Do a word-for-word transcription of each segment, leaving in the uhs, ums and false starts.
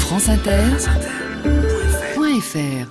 franceinter point f r.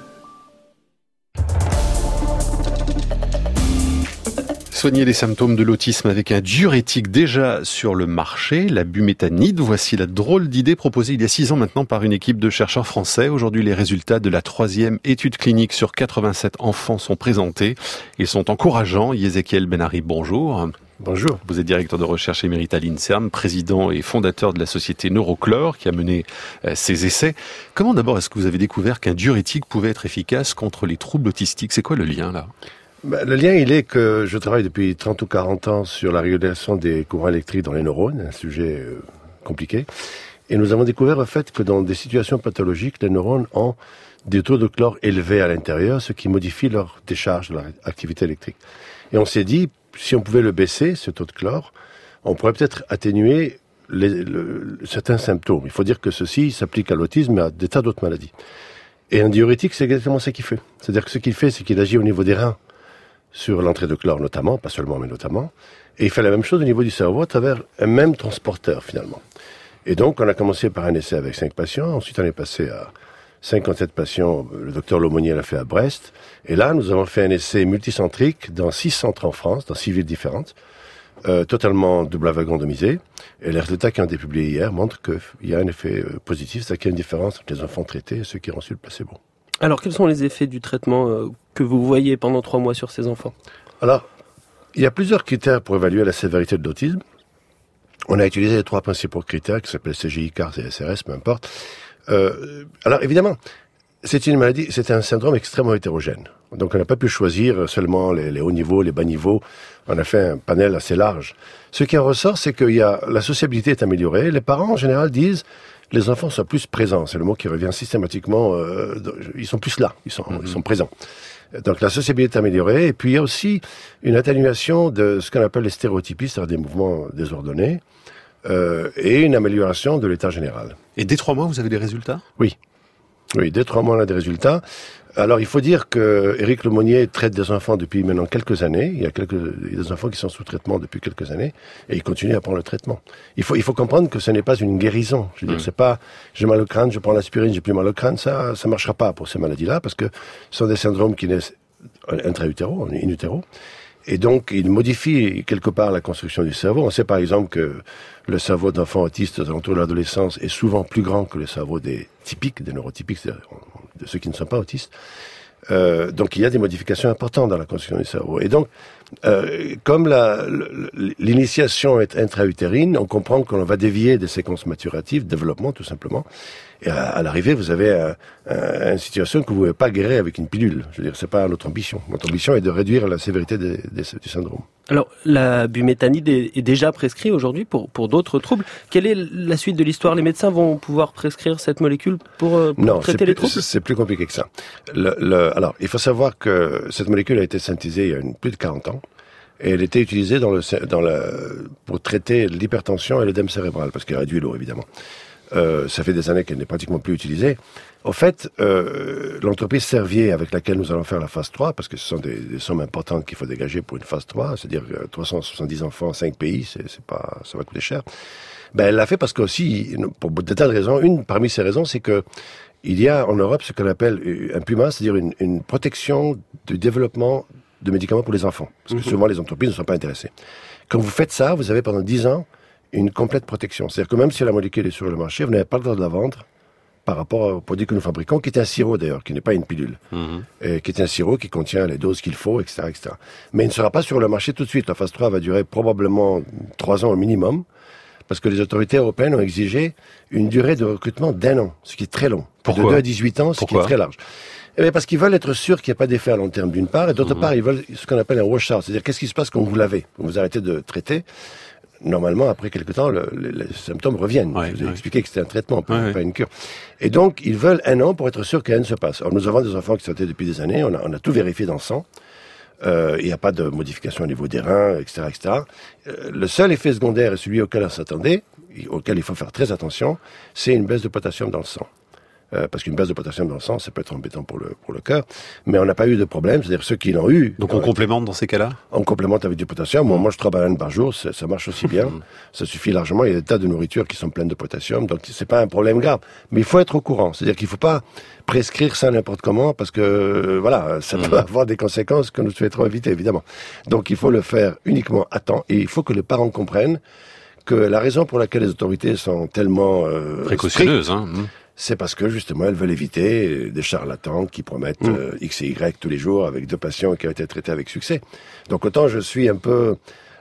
Soigner les symptômes de l'autisme avec un diurétique déjà sur le marché, la bumétanide. Voici la drôle d'idée proposée il y a six ans maintenant par une équipe de chercheurs français. Aujourd'hui, les résultats de la troisième étude clinique sur quatre-vingt-sept enfants sont présentés. Ils sont encourageants. Yézéchiel Benari, bonjour. Bonjour. Vous êtes directeur de recherche émérite à l'INSERM, président et fondateur de la société Neurochlore qui a mené euh, ces essais. Comment d'abord est-ce que vous avez découvert qu'un diurétique pouvait être efficace contre les troubles autistiques ? C'est quoi le lien là ? Ben, le lien, il est que je travaille depuis trente ou quarante ans sur la régulation des courants électriques dans les neurones, un sujet euh, compliqué. Et nous avons découvert le fait que dans des situations pathologiques, les neurones ont des taux de chlore élevés à l'intérieur, ce qui modifie leur décharge, leur activité électrique. Et on s'est dit, si on pouvait le baisser, ce taux de chlore, on pourrait peut-être atténuer les, le, certains symptômes. Il faut dire que ceci s'applique à l'autisme et à des tas d'autres maladies. Et un diurétique, c'est exactement ce qu'il fait. C'est-à-dire que ce qu'il fait, c'est qu'il agit au niveau des reins, sur l'entrée de chlore notamment, pas seulement, mais notamment. Et il fait la même chose au niveau du cerveau à travers un même transporteur, finalement. Et donc, on a commencé par un essai avec cinq patients. Ensuite, on est passé à cinquante-sept patients. Le docteur Lomonier l'a fait à Brest. Et là, nous avons fait un essai multicentrique dans six centres en France, dans six villes différentes, euh, totalement double aveugle randomisé. Et les résultats qui ont été publiés hier montrent qu'il y a un effet euh, positif, c'est-à-dire qu'il y a une différence entre les enfants traités et ceux qui ont reçu le placebo. Alors, quels sont les effets du traitement euh, que vous voyez pendant trois mois sur ces enfants ? Alors, il y a plusieurs critères pour évaluer la sévérité de l'autisme. On a utilisé les trois principaux critères qui s'appellent C G I, C A R, C S R S, peu importe. Euh, alors, évidemment, c'est une maladie, c'est un syndrome extrêmement hétérogène. Donc, on n'a pas pu choisir seulement les, les hauts niveaux, les bas niveaux. On a fait un panel assez large. Ce qui en ressort, c'est que y a, la sociabilité est améliorée. Les parents, en général, disent les enfants sont plus présents. C'est le mot qui revient systématiquement. Euh, ils sont plus là. Ils sont, mm-hmm. ils sont présents. Donc la sociabilité est améliorée. Et puis il y a aussi une atténuation de ce qu'on appelle les stéréotypies, c'est-à-dire des mouvements désordonnés, euh, et une amélioration de l'état général. Et dès trois mois, vous avez des résultats ? Oui. Oui, dès trois mois, on a des résultats. Alors, il faut dire que Éric Lemonnier traite des enfants depuis maintenant quelques années. Il y a quelques, il y a des enfants qui sont sous traitement depuis quelques années et il continue à prendre le traitement. Il faut, il faut comprendre que ce n'est pas une guérison. Je veux dire, mmh. c'est pas, j'ai mal au crâne, je prends l'aspirine, j'ai plus mal au crâne. Ça, ça marchera pas pour ces maladies-là parce que ce sont des syndromes qui naissent intra-utéro, in utero. Et donc, il modifie quelque part la construction du cerveau. On sait par exemple que le cerveau d'enfants autistes aux alentours de l'adolescence est souvent plus grand que le cerveau des typiques, des neurotypiques, c'est-à-dire de ceux qui ne sont pas autistes. Euh, donc, il y a des modifications importantes dans la construction du cerveau. Et donc, euh, comme la, l'initiation est intra-utérine, on comprend qu'on va dévier des séquences maturatives, développement tout simplement. Et à, à l'arrivée, vous avez un, un, une situation que vous ne pouvez pas guérir avec une pilule. Je veux dire, c'est pas notre ambition. Notre ambition est de réduire la sévérité des, des, du syndrome. Alors, la bumétanide est, est déjà prescrite aujourd'hui pour, pour d'autres troubles. Quelle est la suite de l'histoire ? Les médecins vont pouvoir prescrire cette molécule pour, pour non, traiter c'est les plus, troubles ? c'est plus compliqué que ça. Le, le, alors, il faut savoir que cette molécule a été synthétisée il y a une, plus de quarante ans. Et elle était utilisée dans le, dans le, pour traiter l'hypertension et l'œdème cérébral, parce qu'elle réduit l'eau, évidemment. Euh, ça fait des années qu'elle n'est pratiquement plus utilisée. Au fait, euh, l'entreprise Servier, avec laquelle nous allons faire la phase trois, parce que ce sont des, des sommes importantes qu'il faut dégager pour une phase trois, c'est-à-dire trois cent soixante-dix enfants, cinq pays, c'est, c'est pas, ça va coûter cher. Ben, elle l'a fait parce qu'aussi, pour des tas de raisons, une parmi ces raisons, c'est que il y a en Europe ce qu'on appelle un PUMA, c'est-à-dire une, une protection du développement de médicaments pour les enfants. Parce que mmh. souvent, les entreprises ne sont pas intéressées. Quand vous faites ça, vous avez pendant dix ans une complète protection. C'est-à-dire que même si la molécule est sur le marché, vous n'avez pas le droit de la vendre par rapport au produit que nous fabriquons, qui est un sirop d'ailleurs, qui n'est pas une pilule, mmh. et qui est un sirop qui contient les doses qu'il faut, et cetera, et cetera. Mais il ne sera pas sur le marché tout de suite. La phase trois va durer probablement trois ans au minimum, parce que les autorités européennes ont exigé une durée de recrutement d'un an, ce qui est très long. Pourquoi ? De deux à dix-huit ans, ce Pourquoi ? qui est très large. Eh bien, parce qu'ils veulent être sûrs qu'il n'y a pas d'effet à long terme d'une part, et d'autre mmh. part, ils veulent ce qu'on appelle un wash-out, c'est-à-dire qu'est-ce qui se passe quand vous l'avez, quand vous arrêtez de traiter. Normalement, après quelque temps, le, le, les symptômes reviennent. Ouais, Je vous ai ouais. expliqué que c'était un traitement, pas, ouais, pas une cure. Et donc, ils veulent un an pour être sûr que rien ne se passe. Alors, nous avons des enfants qui sont traités depuis des années, on a, on a tout vérifié dans le sang. Euh, il n'y a pas de modification au niveau des reins, et cetera, et cetera. Euh, le seul effet secondaire, et celui auquel on s'attendait, auquel il faut faire très attention, c'est une baisse de potassium dans le sang. euh, parce qu'une baisse de potassium dans le sang, ça peut être embêtant pour le pour le cœur. Mais on n'a pas eu de problème, c'est-à-dire ceux qui l'ont eu. Donc on complémente dans ces cas-là. On complémente avec du potassium. Moi, moi je trois bananes par jour, ça, ça marche aussi bien. Ça suffit largement. Il y a des tas de nourritures qui sont pleines de potassium, donc c'est pas un problème grave. Mais il faut être au courant, c'est-à-dire qu'il faut pas prescrire ça n'importe comment, parce que euh, voilà, ça peut avoir des conséquences que nous souhaiterons éviter, évidemment. Donc il faut le faire uniquement à temps, et il faut que les parents comprennent que la raison pour laquelle les autorités sont tellement euh, précautionneuses, hein. c'est parce que justement elles veulent éviter des charlatans qui promettent mmh. euh, X et Y tous les jours avec deux patients qui ont été traités avec succès. Donc autant je suis un peu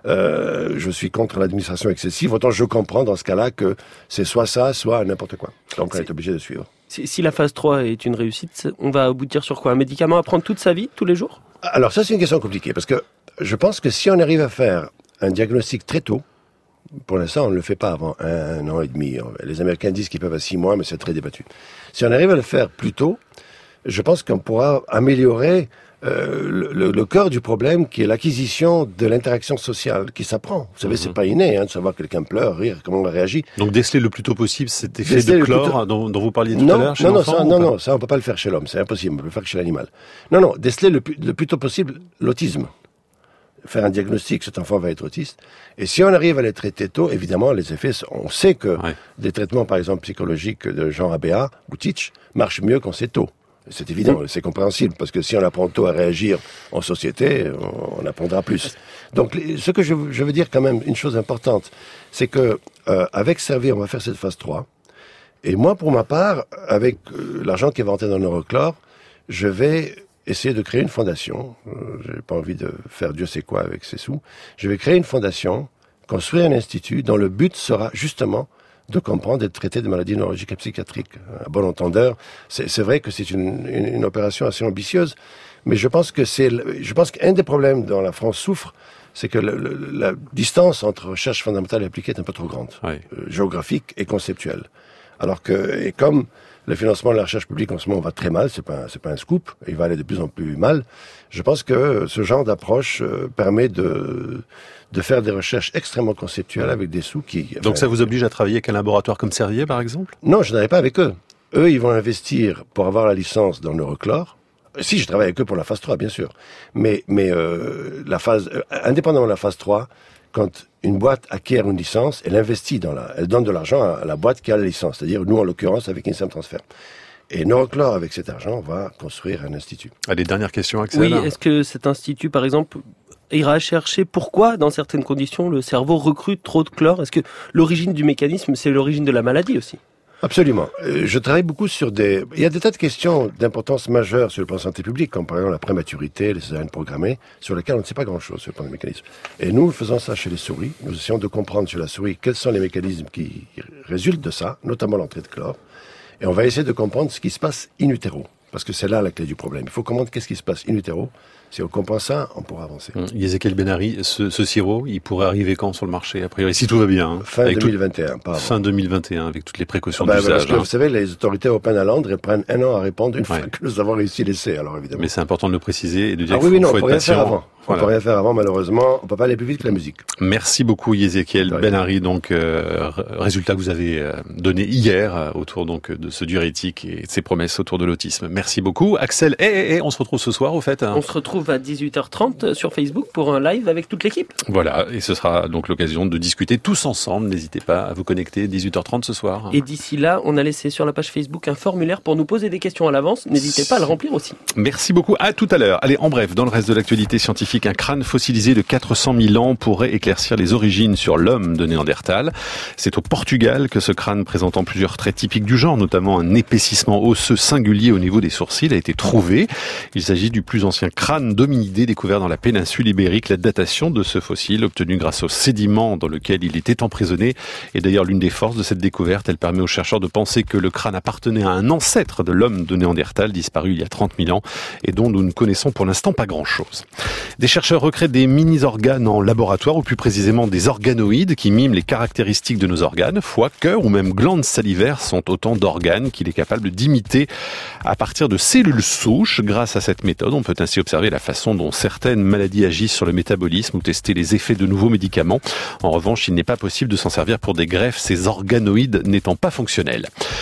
Euh, je suis contre l'administration excessive, autant je comprends dans ce cas-là que c'est soit ça, soit n'importe quoi. Donc on est obligé de suivre. Si, si la phase trois est une réussite, on va aboutir sur quoi? Un médicament à prendre toute sa vie, tous les jours? Alors ça c'est une question compliquée, parce que je pense que si on arrive à faire un diagnostic très tôt, pour l'instant on ne le fait pas avant un, un an et demi, les Américains disent qu'ils peuvent à six mois, mais c'est très débattu. Si on arrive à le faire plus tôt, je pense qu'on pourra améliorer Euh, le, le, le cœur du problème, qui est l'acquisition de l'interaction sociale, qui s'apprend. Vous savez, mmh. c'est pas inné, hein, de savoir quelqu'un pleure, rire, comment on réagit. Donc déceler le plus tôt possible cet effet déceler de chlore plutôt... dont, dont vous parliez tout non, à l'heure chez non, l'enfant. Non, ça, non, non, ça on peut pas le faire chez l'homme, c'est impossible, on peut le faire chez l'animal. Non, non, déceler le, le plus tôt possible l'autisme. Faire un diagnostic, cet enfant va être autiste. Et si on arrive à les traiter tôt, évidemment, les effets, on sait que ouais. des traitements, par exemple, psychologiques de genre A B A ou Teach marchent mieux quand c'est tôt. C'est évident, c'est compréhensible, parce que si on apprend tôt à réagir en société, on, on apprendra plus. Donc, les, ce que je, je veux dire quand même, une chose importante, c'est que euh, avec Servir, on va faire cette phase trois. Et moi, pour ma part, avec euh, l'argent qui va rentrer dans Neurochlore, je vais essayer de créer une fondation. Euh, j'ai pas envie de faire Dieu sait quoi avec ces sous. Je vais créer une fondation, construire un institut dont le but sera justement de comprendre et de traiter des maladies neurologiques et psychiatriques. À bon entendeur, c'est, c'est vrai que c'est une, une, une opération assez ambitieuse, mais je pense que c'est, je pense qu'un des problèmes dont la France souffre, c'est que le, le, la distance entre recherche fondamentale et appliquée est un peu trop grande, oui. euh, géographique et conceptuelle. Alors que, et comme le financement de la recherche publique en ce moment va très mal, c'est pas, c'est pas un scoop, il va aller de plus en plus mal. Je pense que ce genre d'approche euh, permet de, de faire des recherches extrêmement conceptuelles avec des sous qui... Enfin, donc ça vous oblige à travailler avec un laboratoire comme Servier, par exemple? Non, je n'avais pas avec eux. Eux, ils vont investir pour avoir la licence dans Neurochlore. Si, je travaille avec eux pour la phase trois, bien sûr. Mais, mais euh, la phase, euh, indépendamment de la phase trois, quand une boîte acquiert une licence, elle investit dans la... Elle donne de l'argent à la boîte qui a la licence. C'est-à-dire, nous, en l'occurrence, avec Insem Transfer. Et Neurochlore, avec cet argent, va construire un institut. Allez, dernière question, Axel. Oui, est-ce que cet institut, par exemple, ira chercher pourquoi, dans certaines conditions, le cerveau recrute trop de chlore? Est-ce que l'origine du mécanisme, c'est l'origine de la maladie aussi? Absolument. Je travaille beaucoup sur des... Il y a des tas de questions d'importance majeure sur le plan santé publique, comme par exemple la prématurité, les césariennes programmées, sur lesquelles on ne sait pas grand-chose sur le plan des mécanismes. Et nous, faisons ça chez les souris. Nous essayons de comprendre sur la souris quels sont les mécanismes qui résultent de ça, notamment l'entrée de chlore. Et on va essayer de comprendre ce qui se passe in utero. Parce que c'est là la clé du problème. Il faut comprendre qu'est-ce qui se passe in utero. Si on comprend ça, on pourra avancer. Ezequiel Benary, ce, ce sirop, il pourrait arriver quand sur le marché? A priori, si tout va bien. Hein, fin deux mille vingt et un, tout... pas Fin deux mille vingt et un, avec toutes les précautions ah bah, d'usage. Parce que hein. vous savez, les autorités européennes à Londres, elles prennent un an à répondre une fois ouais. que nous avons réussi l'essai, alors évidemment. Mais c'est important de le préciser et de dire ah, qu'il oui, faut, oui, non, faut on être peut patient. Rien faire avant. Voilà. On peut rien faire avant, malheureusement. On peut pas aller plus vite que la musique. Merci beaucoup, Ezequiel Benary. Donc, euh, résultat que vous avez euh, donné hier euh, autour donc de ce diurétique et de ses promesses autour de l'autisme. Merci beaucoup, Axel. Et, et, et on se retrouve ce soir, au fait. Hein. On se retrouve à dix-huit heures trente sur Facebook pour un live avec toute l'équipe. Voilà, et ce sera donc l'occasion de discuter tous ensemble. N'hésitez pas à vous connecter, dix-huit heures trente ce soir. Et d'ici là, on a laissé sur la page Facebook un formulaire pour nous poser des questions à l'avance. N'hésitez pas à le remplir aussi. Merci beaucoup. À tout à l'heure. Allez, en bref, dans le reste de l'actualité scientifique, un crâne fossilisé de quatre cent mille ans pourrait éclaircir les origines sur l'homme de Néandertal. C'est au Portugal que ce crâne présentant plusieurs traits typiques du genre, notamment un épaississement osseux singulier au niveau des sourcils, a été trouvé. Il s'agit du plus ancien crâne d'hominidé découvert dans la péninsule ibérique. La datation de ce fossile, obtenue grâce au sédiment dans lequel il était emprisonné, est d'ailleurs l'une des forces de cette découverte. Elle permet aux chercheurs de penser que le crâne appartenait à un ancêtre de l'homme de Néandertal, disparu il y a trente mille ans, et dont nous ne connaissons pour l'instant pas grand-chose. Des chercheurs recréent des mini-organes en laboratoire, ou plus précisément des organoïdes qui miment les caractéristiques de nos organes. Foie, cœur ou même glandes salivaires sont autant d'organes qu'il est capable d'imiter à partir de cellules souches. Grâce à cette méthode, on peut ainsi observer la façon dont certaines maladies agissent sur le métabolisme ou tester les effets de nouveaux médicaments. En revanche, il n'est pas possible de s'en servir pour des greffes, ces organoïdes n'étant pas fonctionnels.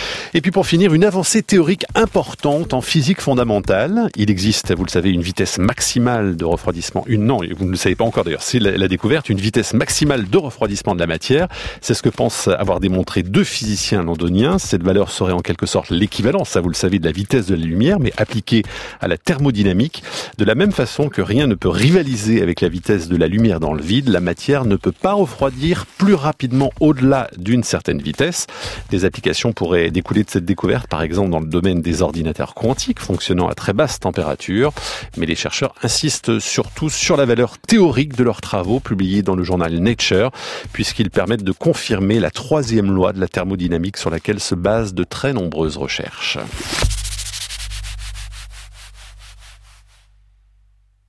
Et puis pour finir, une avancée théorique importante en physique fondamentale. Il existe, vous le savez, une vitesse maximale de refroidissement. Une non, vous ne le savez pas encore d'ailleurs, c'est la, la découverte, une vitesse maximale de refroidissement de la matière. C'est ce que pensent avoir démontré deux physiciens londoniens. Cette valeur serait en quelque sorte l'équivalent, ça vous le savez, de la vitesse de la lumière, mais appliquée à la thermodynamique. De la même façon que rien ne peut rivaliser avec la vitesse de la lumière dans le vide, la matière ne peut pas refroidir plus rapidement au-delà d'une certaine vitesse. Des applications pourraient découler de cette découverte, par exemple dans le domaine des ordinateurs quantiques fonctionnant à très basse température. Mais les chercheurs insistent surtout sur la valeur théorique de leurs travaux publiés dans le journal Nature, puisqu'ils permettent de confirmer la troisième loi de la thermodynamique sur laquelle se basent de très nombreuses recherches.